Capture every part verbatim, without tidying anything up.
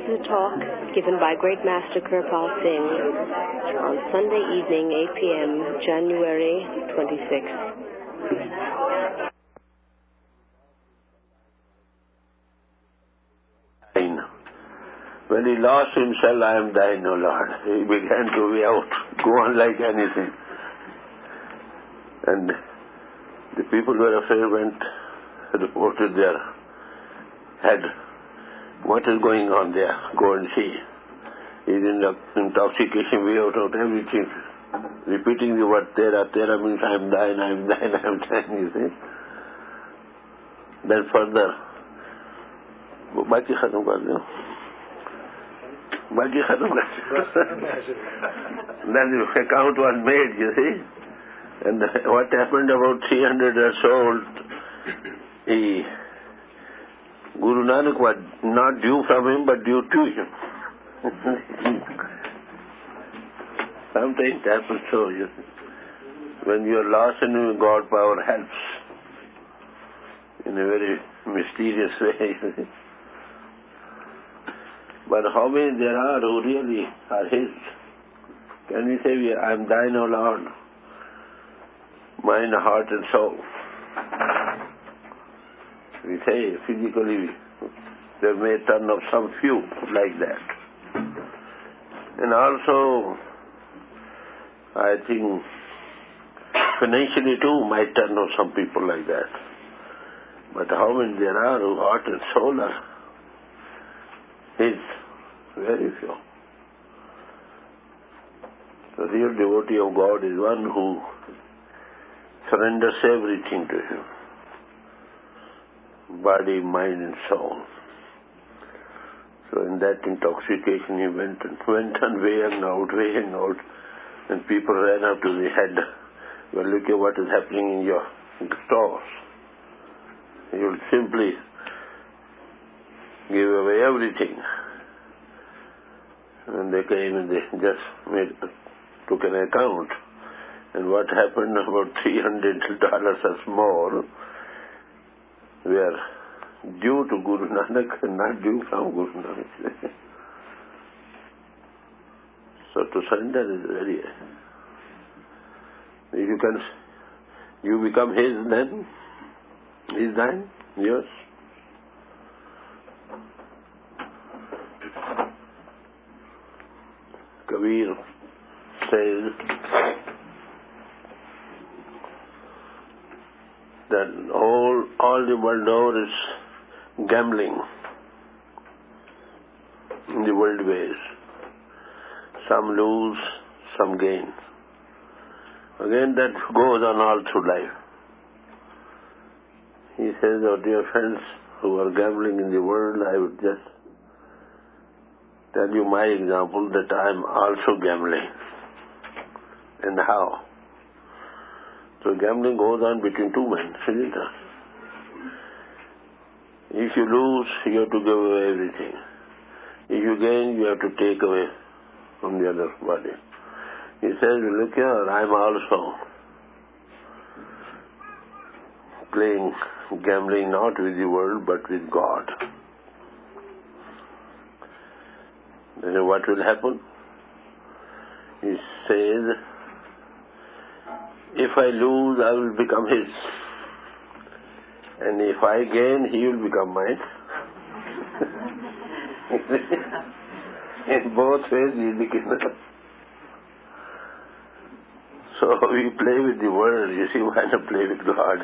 is a talk given by Great Master Kirpal Singh on Sunday evening, eight p.m., January twenty-sixth. When he lost himself, I am thine, O Lord, he began to be out, go on like anything. And the people were afraid, went, reported their head. What is going on there? Go and see. He's in the intoxication, way out of everything. Repeating the word Tera, Tera means I am thine, I am thine, I am thine, you see. Then further, बाकी खत्म कर दो बाकी खत्म कर Then the account was made, you see. And what happened about three hundred years old, he, Guru Nanak was not due from him, but due to him. Sometimes it happens so, you see. When you are lost in God, power helps in a very mysterious way, you see. But how many there are who really are His? Can we say, I am thine, O Lord, mind, heart and soul? We say physically, there may turn up some few like that. And also, I think, financially too might turn up some people like that. But how many there are who heart and soul are His? Very few. The real devotee of God is one who surrenders everything to Him. Body, mind and soul. So in that intoxication he went and went on weighing out, weighing out, and people ran up to the head. Well, look at what is happening in your stores. You will simply give away everything. And they came and they just made, took an account. And what happened, about three hundred dollars or more were due to Guru Nanak and not due from Guru Nanak. So to surrender is very... If you can, you become His then, His thine, yours. Kabir says that all, all the world over is gambling in the world ways. Some lose, some gain. Again, that goes on all through life. He says, oh dear friends who are gambling in the world, I would just tell you my example that I am also gambling. And how? So gambling goes on between two men, isn't it? If you lose, you have to give away everything. If you gain, you have to take away from the other body. He says, look here, I am also playing, gambling not with the world but with God. Then what will happen? He says, if I lose, I will become His. And if I gain, He will become mine. In both ways, He is the king. So we play with the world, you see, why not play with God?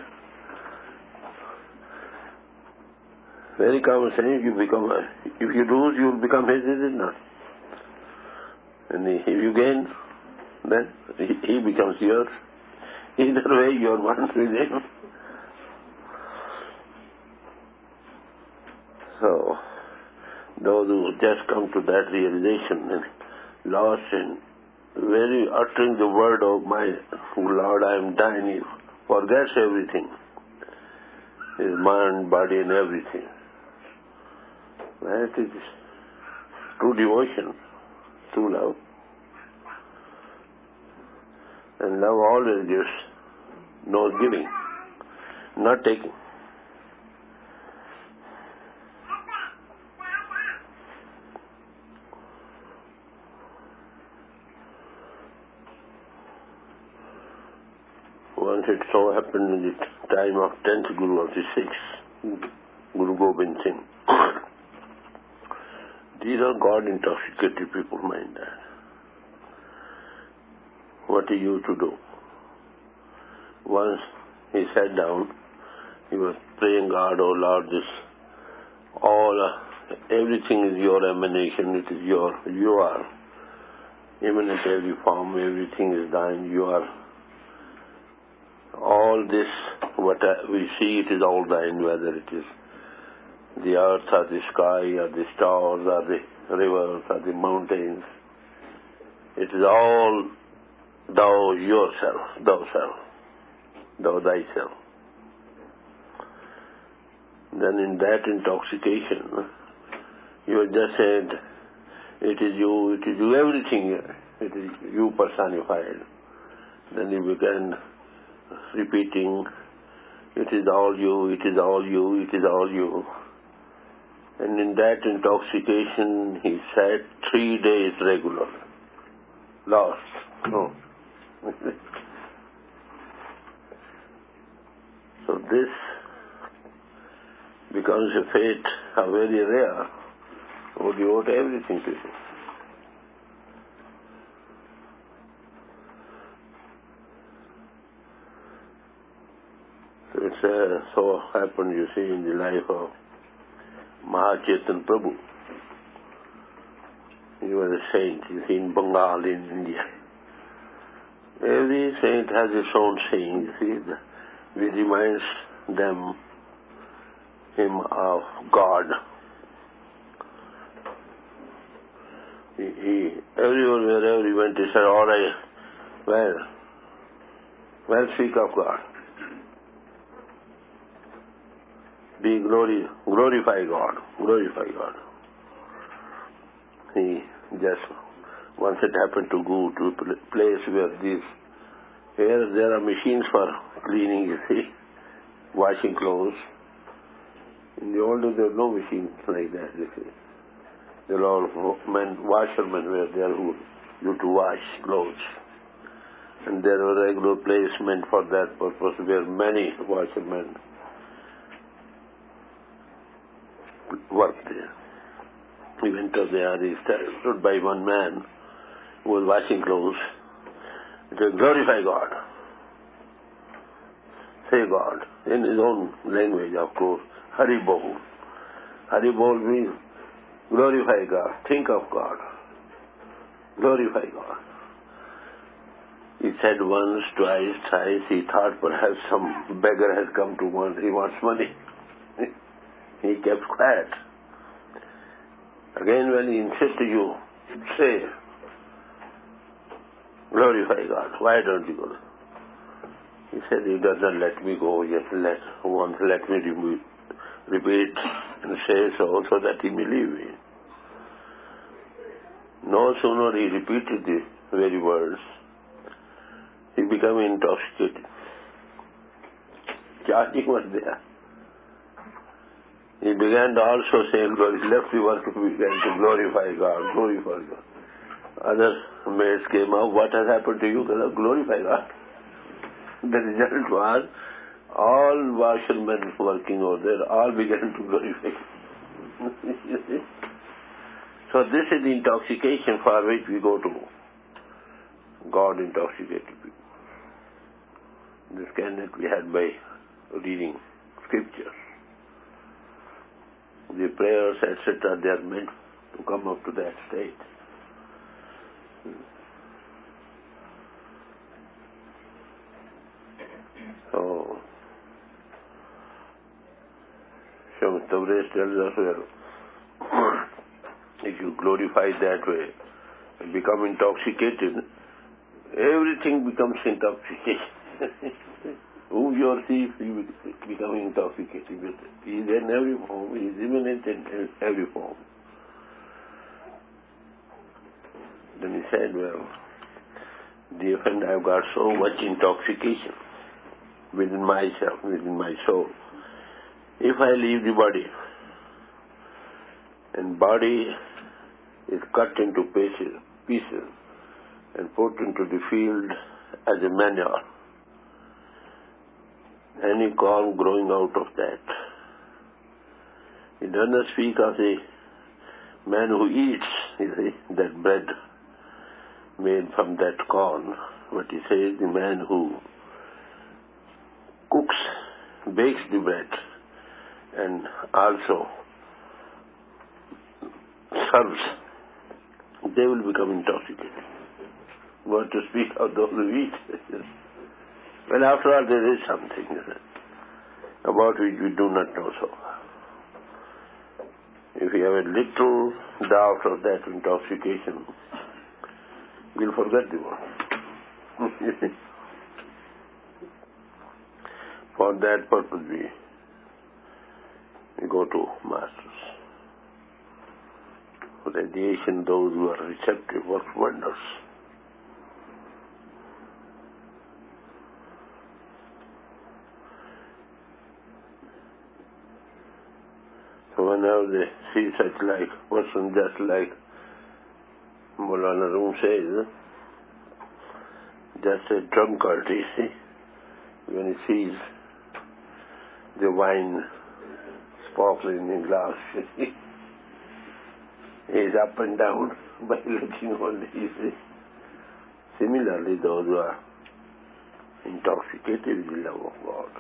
Very common saying, you become, if you lose, you will become His, is it not? And if you gain, then He becomes yours. Either way, you are one with Him. So, those who just come to that realization and lost in very uttering the word of my Lord, I am thine, he forgets everything. His mind, body and everything. That is true devotion, true love. And love always gives, knows giving, not taking. Once it so happened in the time of tenth Guru of the sixth, Guru Gobind Singh. These are God-intoxicated people, mind that. What he used to do. Once he sat down, he was praying, God, oh Lord, this, all, uh, everything is your emanation, it is your, you are emanate every form, everything is thine, you are. All this, what we see, it is all thine, whether it is the earth or the sky or the stars or the rivers or the mountains. It is all thou yourself, thou self, thou thyself. Then in that intoxication, you just said, it is you, it is you, everything, it is you personified. Then you began repeating, it is all you, it is all you, it is all you. And in that intoxication, he sat three days regular. Lost. No. So this becomes a fate, a very rare, who devote everything to it. So it's uh, so happened, you see, in the life of Mahachaitan Prabhu. He was a saint, you see, in Bengal, in India. Every saint has its own saying, you see, which reminds them, him of God. He, he, everyone, wherever he went, he said, all right, well, well, speak of God. Be glory, glorify God, glorify God. He just, once it happened to go to a place where these, here there are machines for cleaning, you see, washing clothes. In the old days there were no machines like that, you see. There were all men, washermen were there who used to wash clothes. And there was a regular place meant for that purpose where many washermen worked there. He went up there, he stood by one man who was washing clothes. He said, glorify God. Say God, in his own language, of course. Hari Bol. Hari Bol means glorify God, think of God, glorify God. He said once, twice, thrice, he thought perhaps some beggar has come to want, he wants money. He kept quiet. Again when he insisted, you say, glorify God, why don't you go? He said, he doesn't let me go, just let, once let me remove. Repeat and say so, so that he may leave me. No sooner he repeated the very words, he became intoxicated. Charging was there. He began to also say, glory, left the work, he began to glorify God, glorify God. Other maids came out, what has happened to you? Glorify God. The result was, all washermen working over there, all began to glorify. So this is the intoxication for which we go to God intoxicated people. This cannot be had by reading scriptures. The prayers, et cetera, they are meant to come up to that state. So, Shyamat Tabrez tells us, well, if you glorify that way and become intoxicated, everything becomes intoxicated. Who you see, you become intoxicated with it. He is in every form, he is immanent in every form. Then he said, well, dear friend, I have got so much intoxication within myself, within my soul. If I leave the body, and body is cut into pieces, pieces and put into the field as a manure, any corn growing out of that. He does not speak of the man who eats, you see, that bread made from that corn, but he says the man who cooks, bakes the bread, and also serves, they will become intoxicated. What to speak of those who eat? Well, after all, there is something about which we do not know so far. If we have a little doubt of that intoxication, we'll forget the word. For that purpose, we, we go to masters. For radiation, those who are receptive work wonders. So whenever they see such like person, just like Maulana Rum says, just a drunkard, you see, when he sees the wine sparkling in glass, he is up and down by looking only, you see. Similarly, those who are intoxicated with the love of God,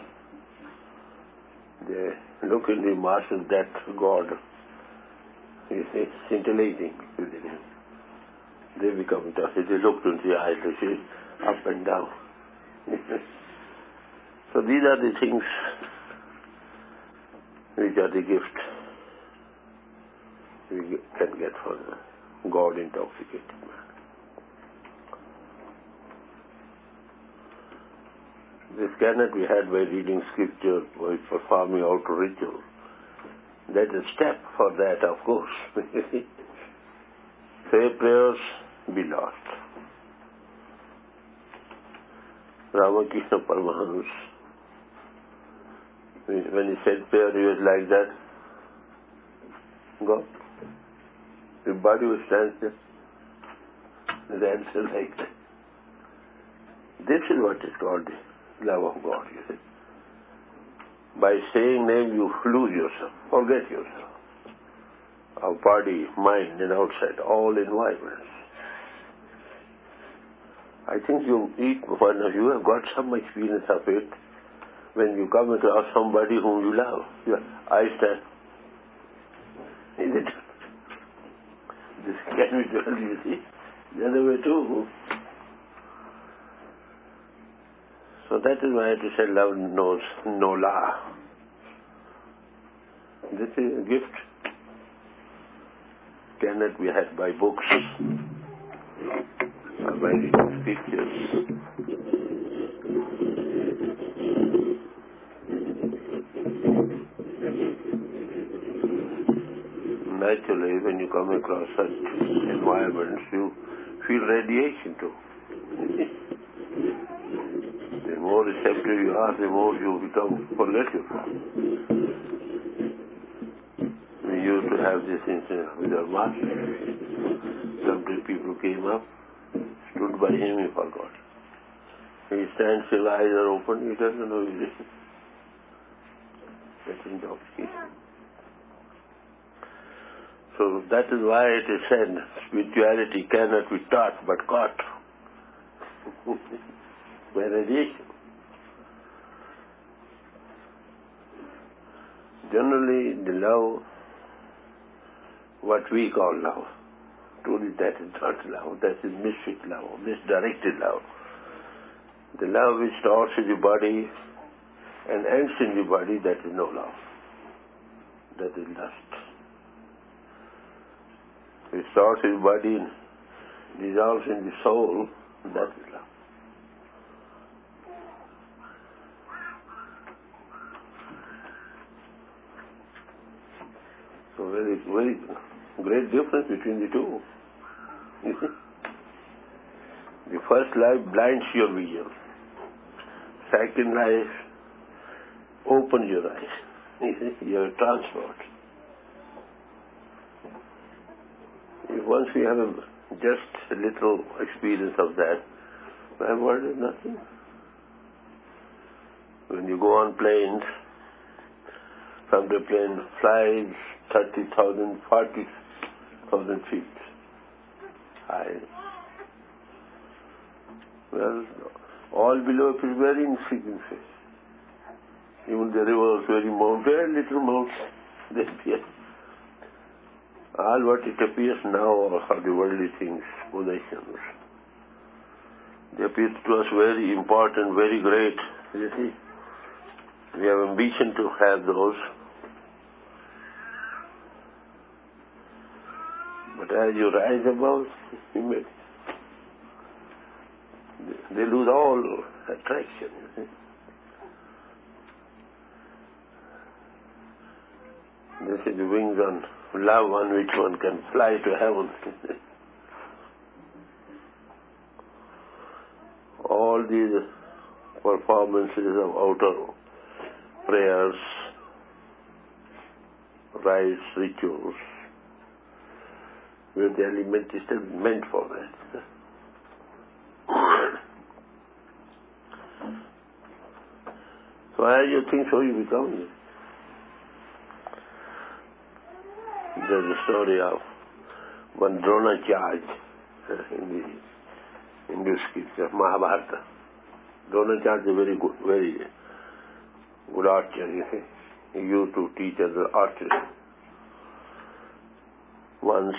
they look in the master, that God is scintillating within him. They become intoxicated. They look into the eyes, they see up and down. So these are the things which are the gift we can get for the God intoxicated man. This cannot be had by reading scripture or performing out ritual. That is a step for that, of course. Say prayers, be lost. Ramakrishna Paramahansa, when he said prayer, he was like that. God. His body was standing there. His answer like that. This is what is called the love of God, you see. By saying name, you lose yourself, forget yourself. Our body, mind, and outside, all environments. I think you eat one of you have got some experience of it when you come across somebody whom you love. Your eyes stand. Is it? This can be done, you see. The other way too. So that is why it is said love knows no law. This is a gift. Cannot be had by books or by reading pictures. Naturally, when you come across such environments, you feel radiation too. The more receptive you are, the more you become forgetful. We used to have this incident with our master. Some people came up, stood by him, he forgot. He stands still, eyes are open, he doesn't know he's listening. That's intoxication. So that is why it is said, spirituality cannot be taught but caught by radiation. Generally, the love, what we call love, truly that is not love, that is misfit love, misdirected love. The love which starts in the body and ends in the body, that is no love. That is lust. It starts in the body and dissolves in the soul, that is love. So very, very great difference between the two. You see? The first life blinds your vision. Second life opens your eyes. You see? You are transport. If once we have a, just a little experience of that, my word is nothing. when you go on planes, from the plane flies thirty thousand, forty thousand feet high. Well, all below it is very insignificant. Even the rivers, very mount, very little mountains, they appear. All what it appears now are the worldly things, possessions. They appear to us very important, very great. You see, we have ambition to have those. But as you rise above, you may, they lose all attraction. You see. This is the wings on love on which one can fly to heaven. All these performances of outer prayers, rites, rituals, where the element is still meant for that. So as you think, so you become. There's a story of one Dronacharya in the Hindu scripture, Mahabharata. Dronacharya is a very good, very good archer, you see. He used to teach us archery. Once,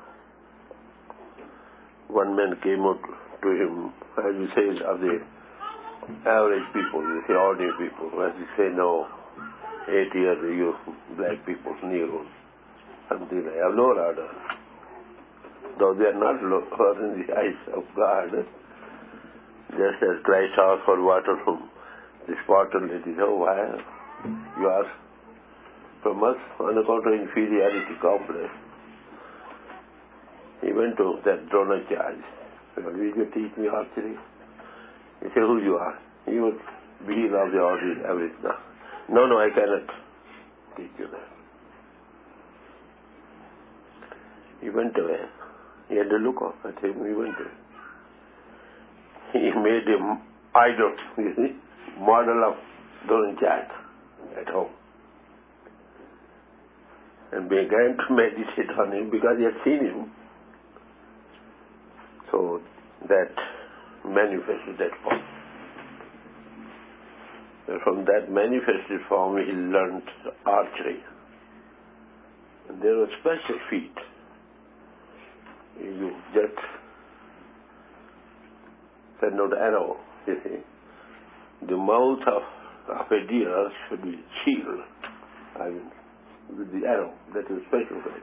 one man came out to him, as you say, of the average people, you say, ordinary people, as you say, no, eight years, you black people, Negroes. Something like a lower order. Though they are not lower in the eyes of God, just as Christ asked for water from this bottle, it is, oh, why? You ask from us on account of inferiority complex. He went to that Dronacharya. Well, will you teach me archery? He said, who you are? He would be of the ordinary average. No, no, I cannot teach you that. He went away. He had to look up at him. He went away. He made him idol, you see, model of Dronacharya at home. And began to meditate on him because he had seen him. So that manifested that form. And from that manifested form he learned archery. And there was special feat. You just send out arrow, you see. The mouth of, of a deer should be sealed, I mean, with the arrow. That is special for it.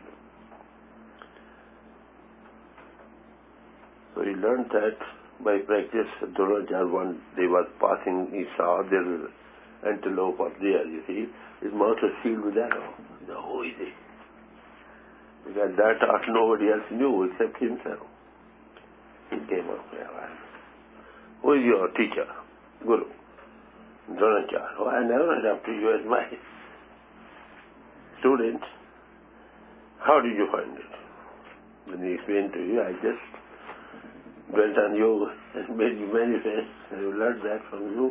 So he learned that by practice. Dronacharya one day was passing, he saw there was antelope or deer, you see. His mouth was sealed with arrow. Now, who is he? Because that art nobody else knew except himself. He came up there. Who is your teacher? Guru. Dronacharya. Oh, I never adopted you as my student. How did you find it? When he explained to you, I just went on yoga and made you manifest. I learned that from you.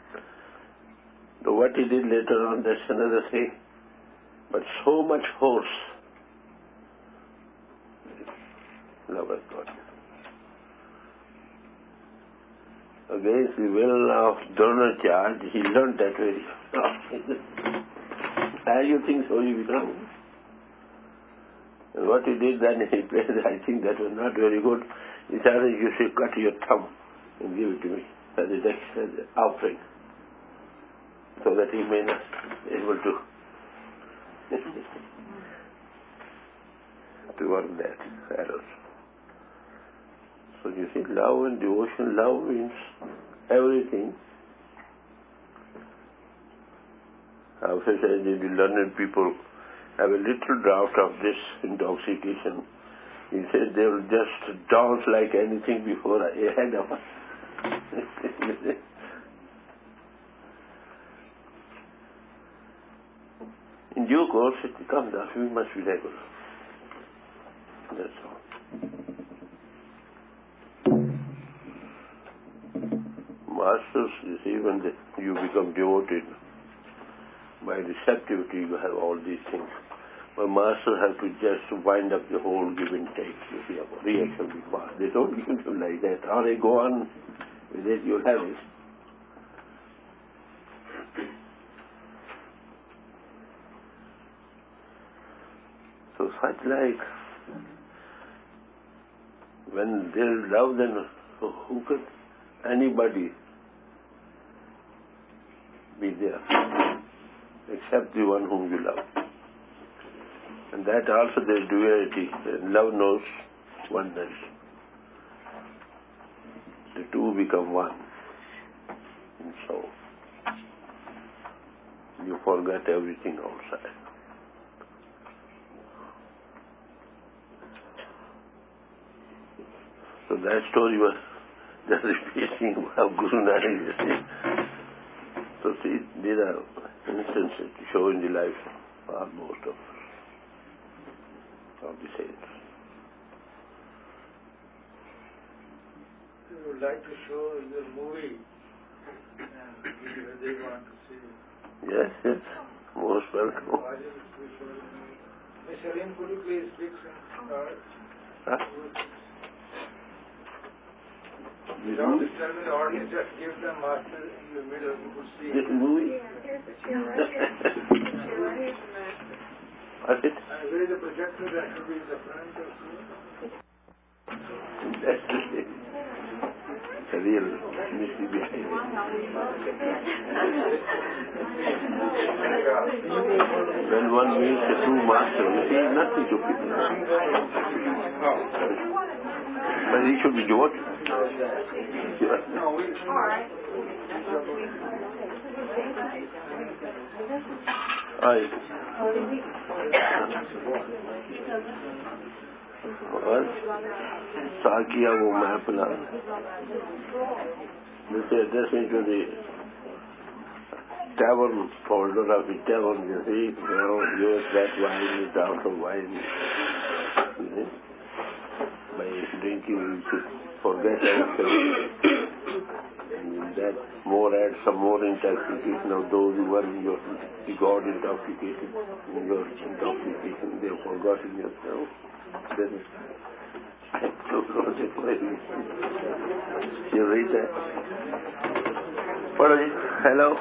So what he did later on, that's another thing. But so much force. Love of God. Against the will of Dronacharya, he learned that very as you think, so you become. And what he did then, he said, I think that was not very good. He said, you should cut your thumb and give it to me as a as an offering, so that he may not be able to to work that arrows. So you see, love and devotion, love means everything. After saying the learned people have a little draught of this intoxication, he said they will just dance like anything before ahead of us. In due course, it comes up, we must be regular. That's all. masters, you see, when they, you become devoted, by receptivity you have all these things. But masters have to just wind up the whole give and take. You see, a reaction will be fast. They don't give you like that. Or they go on with it, you'll have it. So such like, when there is love, then who could anybody be there except the one whom you love? And that also there is duality. Love knows oneness. The two become one. And so you forget everything outside. So that story was just repeating of Guru Nanak, you see. So see, these are instances to show in the life of most of us, of the saints. We would like to show your movie and they want to see. Yes, yes, most welcome. Miss Helene, could you please speak some start? Huh? Without disturbing the audience, just give them master in the middle, you could see. This movie? Yeah, here's the chair right here. Here's the master. What's it? And where is the projector that should be in the front or so? That's the thing. It's a real mystery behind it. When one meets a true master, you see nothing to people. But he should be devoted. No, we... I... और साकिया वो मैं अपना this address into the tavern folder of the tavern, you see, you know, use that wine without a wine. You see? By drinking, you should forget everything. And in that, more add some more intoxication of those who were in your the God intoxication, in your intoxication, they have forgotten yourself. Then you read that. What is it? Hello?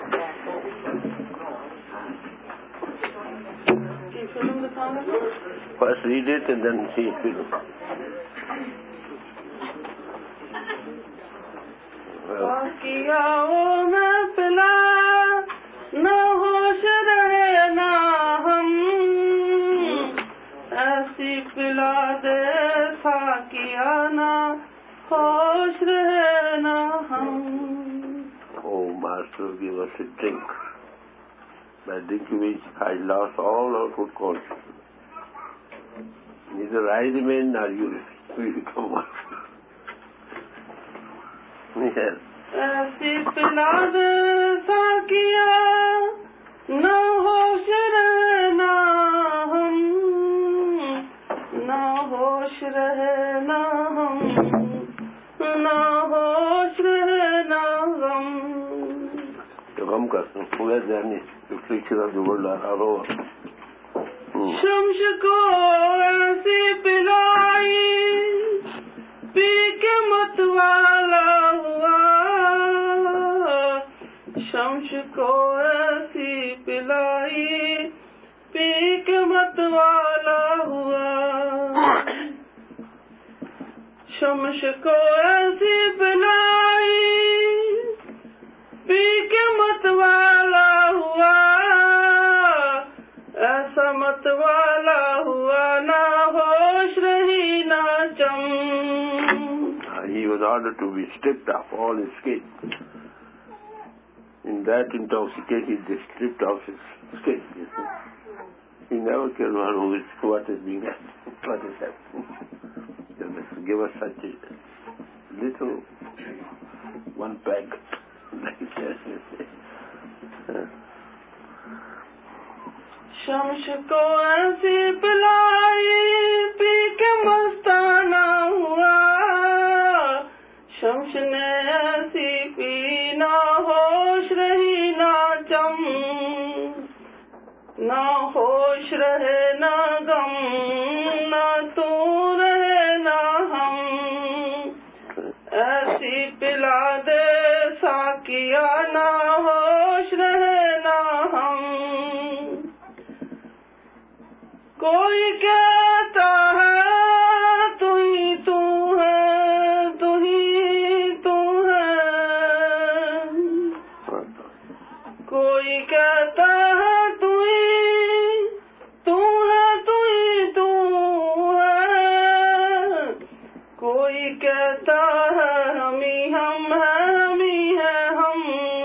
First read it and then see film. किया वो मैं पिला न होश रहे ना हम ऐसी पिला दे था किया ना होश रहे ना हम. Oh, Master, give us a drink. By drinking which I lost all outward consciousness. Neither I remain nor you will become one. Yes. ऐसी पिला दे था किया न होश रहे ना हम न होश रहे ना हम न होश रहे ना हम. The gum custom, who has done it? The creature of the world are all over. Hmm. Shams को ऐसी पिलाई पी के मत वाला हुआ. शम्स को ऐसी पिलाई पी के मत वाला हुआ. शम्स को ऐसी पिलाई पी के मत वाला हुआ. ऐसा मत वाला हुआ ना होश रही ना चम. He was ordered to be stripped off all his skin. In that intoxication, they stripped off his skin. You see. He never cared who is, what is being happened, what is happening. Just give us such a little one peg like that. You see. Shams को ऐसी पिलाई P के मस्ताना हुआ. शम्स ने ऐसी पीना रहे ना गम, ना तू रहे ना हम, ऐसी पिला दे साकिया ना होश रहे ना हम। कोई कहता है तू ही तू है, तू ही तू है, कोई कहता है तू ही तू है, तू ही तू है, कोई कहता है हम ही हम है, हम ही है हम।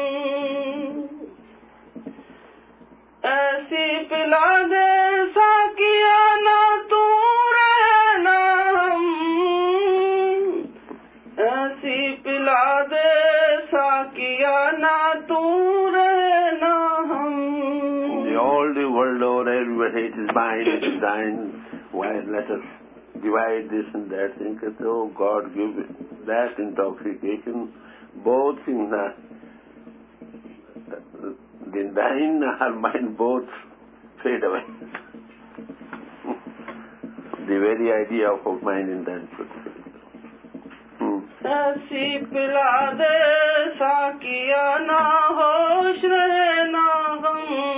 ऐसी पिला दे साकिया ना तू रहे ना हम, ऐसी पिला दे साकिया ना तू रहे ना हम। All the world over, everybody, it is mine, it is thine. Why let us divide this and that thing? Oh, God give that intoxication. Both things are, the thine or mine, both fade away. The very idea of mine and thine should fade. ऐसी पिला दे साकिया ना होश रहे ना गम,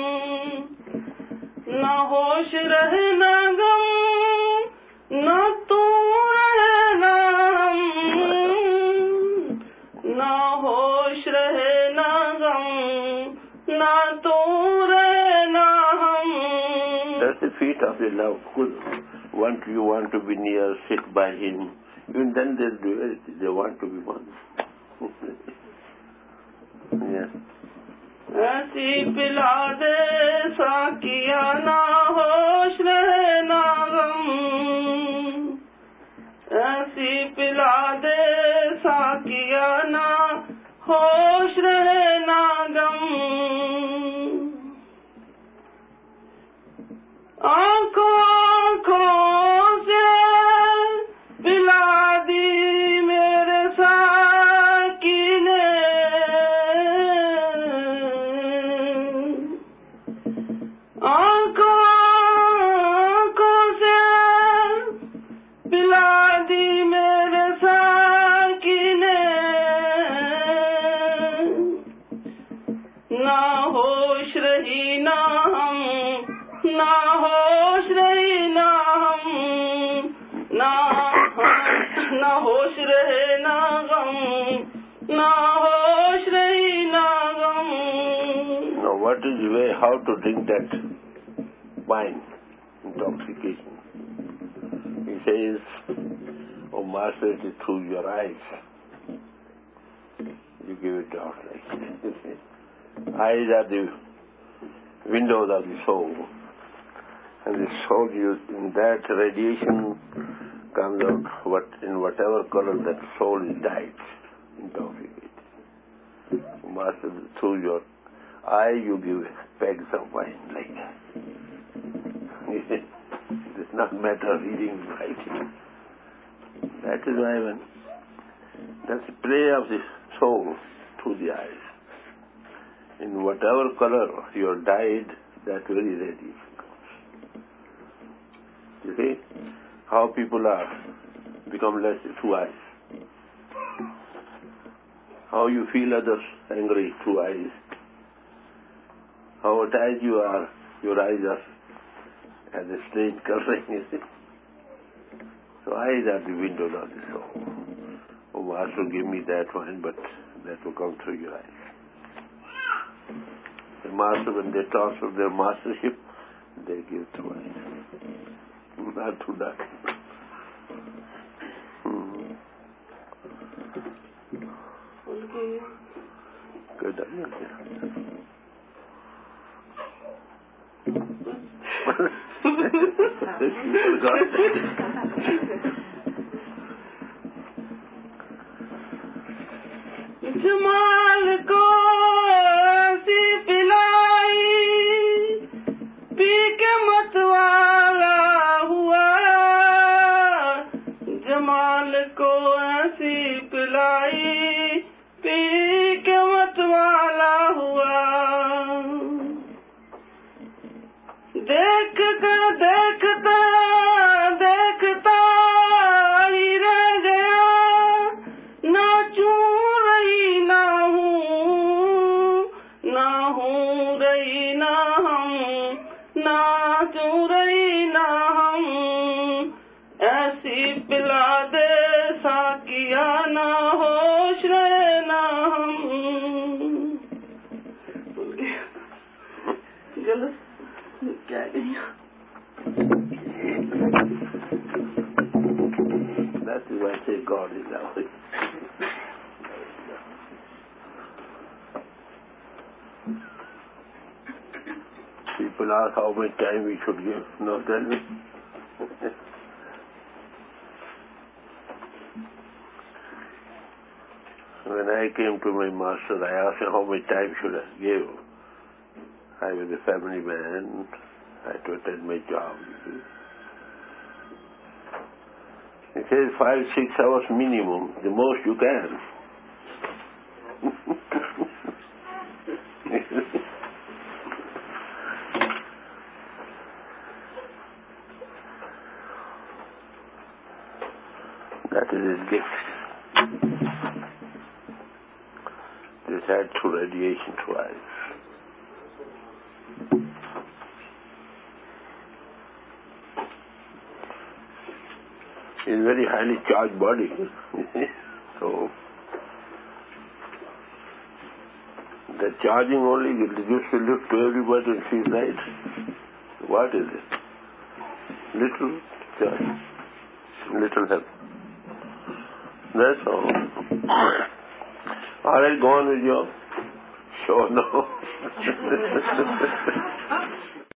ना होश रहे ना गम, ना तू रहे ना हम, ना होश रहे ना गम, ना तू रहे ना हम। That's the feet of your love. Want you want to be near, sit by him. Even then they'll do it. They want to be one. Yeah. ऐसी पिला दे साकिया ना होश रहे ना गम, ऐसी पिला दे साकिया ना होश रहे ना गम। आँखों आँखों से पिला दी मेरे साकी ने, आँखों आँखों से पिला दी मेरे साकी ने, ना होश रही ना हम, ना होश रही ना हम, ना ना होश रहे ना गम, ना होश रही ना गम। Now what is the way how to drink that wine, intoxication? He says, oh Master, it is through your eyes. You give it out like this. Eyes are the windows of the soul. And the soul, you, in that radiation comes out what in whatever color that soul is dyed, intoxicated. Master, through your eye you give pegs of wine like that. It does not matter reading, writing. That is why when that's the play of the soul through the eyes. In whatever color you are dyed, that very radiation. You see how people are become less through eyes. How you feel others angry through eyes. How attached you are, your eyes are as a strange coloring, you see. So eyes are the windows of the soul. Oh, Master, give me that wine, but that will come through your eyes. The Master, when they transfer their mastership, they give through eyes. Not to that. Hmm. Good idea. Jamal को ऐसी पिलाई, P के मतवाला हुआ। जमाल को ऐसी पिलाई, P के मतवाला हुआ। देख कर देखता देखता ही रह गया, ना चूं रही ना हूँ, ना हूँ रही ना हम, ना चूं रही ना हम, ऐसी पिला दे साकिया ना होश रहे ना हम। गलत क्या गई? That is why I say God is love. People ask how much time we should give. No, tell me. When I came to my master, I asked him how much time should I give. I was a family man. I had to attend my job. He says five, six hours minimum, the most you can. That is his gift. This had through radiation twice. It's a very highly charged body. So, the charging only gives a lift to everybody and feels right. What is it? Little charge, little help. That's all. All right, go on with your show now.